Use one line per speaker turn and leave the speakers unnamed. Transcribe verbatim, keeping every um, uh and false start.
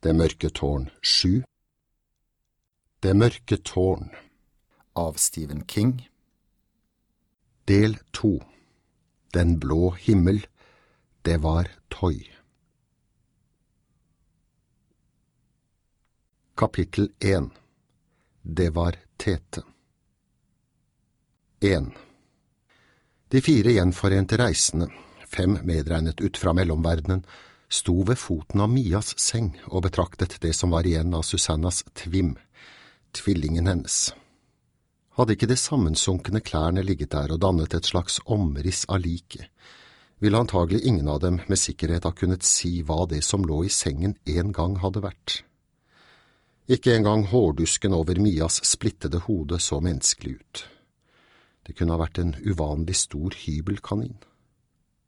Det mørke tårn sju. Det mørke tårn
av Stephen King.
Del to. Den blå himmel. Det var Toy. Kapittel én. Det var Tete. én. De fire gjenforente reisende, fem medregnet ut fra mellomverdenen, sto ved foten av Mias seng og betraktet det som var igjen av Susannas tvim, tvillingen hennes. Hadde ikke de sammensunkne klærne ligget der og dannet et slags omriss av liket, ville antagelig ingen av dem med sikkerhet ha kunnet si hva det som lå i sengen en gang hadde vært. Ikke engang hårdusken over Mias splittede hode så menneskelig ut. Det kunne ha vært en uvanlig stor hybelkanin.